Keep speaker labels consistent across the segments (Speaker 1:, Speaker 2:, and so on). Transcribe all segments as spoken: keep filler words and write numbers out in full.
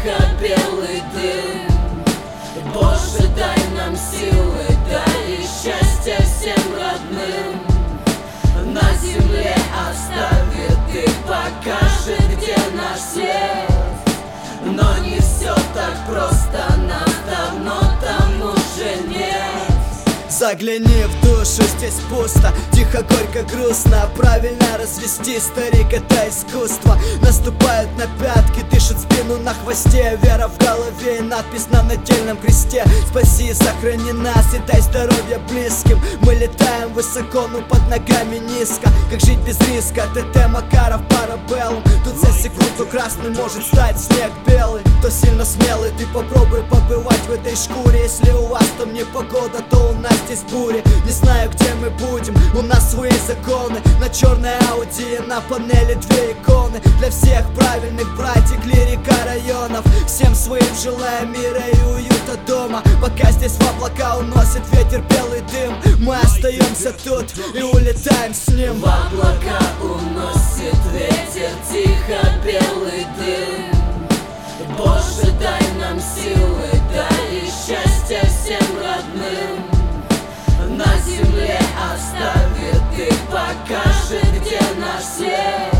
Speaker 1: тихо белый дым. Боже, дай нам силы, дай счастья всем родным. На земле оставит и покажет, где наш след. Но не все так просто, нас давно там уже нет.
Speaker 2: Загляни в душу, здесь пусто, тихо, горько, грустно. Правильно развести, старик, это искусство. Наступают на пятки, дышит спину на хвосте. Вера в голове и надпись на нательном кресте. Спаси и сохрани нас и дай здоровья близким. Мы летаем высоко, но под ногами низко. Как жить без риска? ТТ Макаров, Парабеллум. Тут за секунду красный может стать снег белый. Кто сильно смелый, ты попробуй побывать в этой шкуре. Если у вас там не погода, то у нас здесь бури. Не знаю, где мы будем, у нас свои законы. На черной Ауди, на панели две иконы. Для всех правильных братьев, лирика районов. Всем своим желаем мира и уюта дома. Пока здесь в облака уносит ветер белый дым, мы остаемся тут и улетаем с ним.
Speaker 1: В облака уносит ветер тихо белый дым. Боже, дай нам силы, дай счастья всем родным. На земле оставит и покажет, где наш след.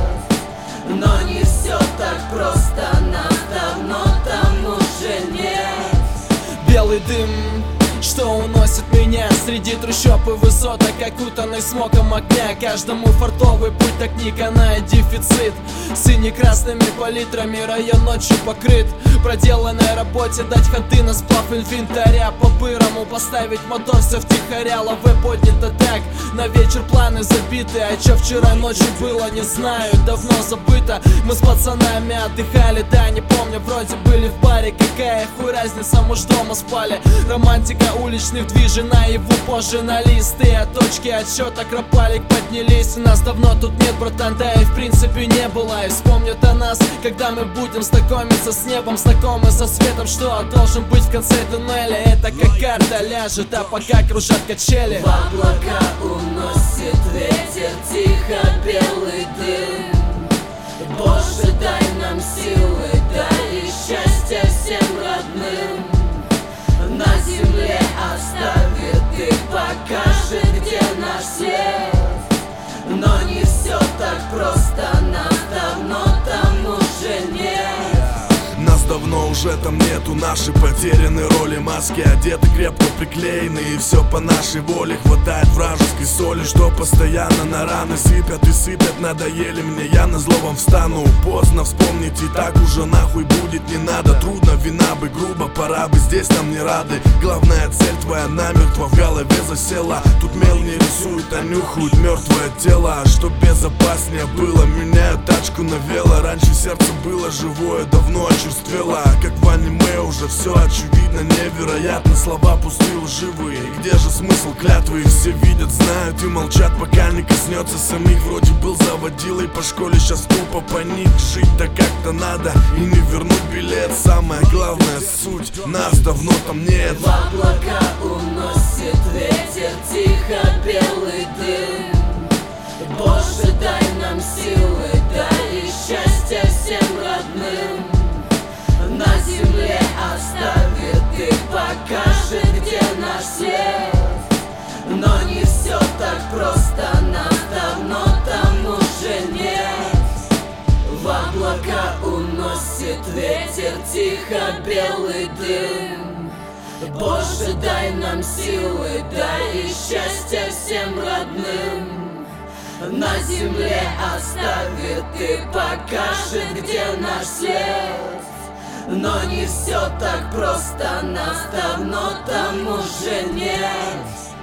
Speaker 1: Но не все так просто, нас давно там уже нет.
Speaker 3: Белый дым, что уносит меня среди трущоб и высоток, окутанных смогом огня. Каждому фартовый путь, так не канает дефицит. Сине-красными палитрами район ночью покрыт. Проделанной работе дать ходы на сплав инвентаря. По-бырому поставить мотор, все втихаря. Лаве поднято так, на вечер планы забиты. А чё вчера ночью было, не знаю, давно забыто. Мы с пацанами отдыхали, да, не помню, вроде были в баре. Какая хуй разница, мы ж дома спали. Романтика уличных движей, наяву позже на листы. А точки отсчета кропалик поднялись. Нас давно тут нет, братан, да и в принципе не было. И вспомнят о нас, когда мы будем знакомиться с небом, знакомы со светом, что должен быть в конце туннеля. Это как карта ляжет, а пока кружат качели.
Speaker 1: В облака уносит ветер тихо белый дым. Боже, дай нам силы, дай счастья всем родным. На земле оставит и покажет, где наш след. Но не все так просто, нас давно там уже нет.
Speaker 4: Нас давно уже там нету, наши потеряны роли. Маски одеты, крепко приклеены, и все по нашей воле. Хватает вражеской соли, что постоянно на раны сыпят и сыпят. Надоели мне, я на зло вам встану. Поздно вспомнить, и так уже нахуй будет не надо. Трудно, вина бы, грубо, пора бы, здесь нам не рады. Главная цель твоя намертво в голове засела. Тут мел не рисуют, а нюхают мертвое тело. А чтоб безопаснее было, меняю тачку на вело. Раньше сердце было живое, давно очерствело. А как в аниме уже все очевидно, невероятно. Слова пустые, лживые, где же смысл клятвы? Их все видят, знают и молчат, пока не коснется самих. Вроде был заводилой по школе, сейчас тупо паник. Жить так как-то надо и не вернуть билет. Самая главная суть, нас давно там нет.
Speaker 1: В облака уносит ветер тихо белый дым. Боже, дай нам силы, дай счастья всем родным. На земле оставит и покажет, где наш след. Но не все так просто, нас давно там уже нет. В облака уносит ветер тихо белый дым. Боже, дай нам силы, дай счастья всем родным. На земле оставит и покажет, где наш след. Но не все так просто, нас давно там уже нет.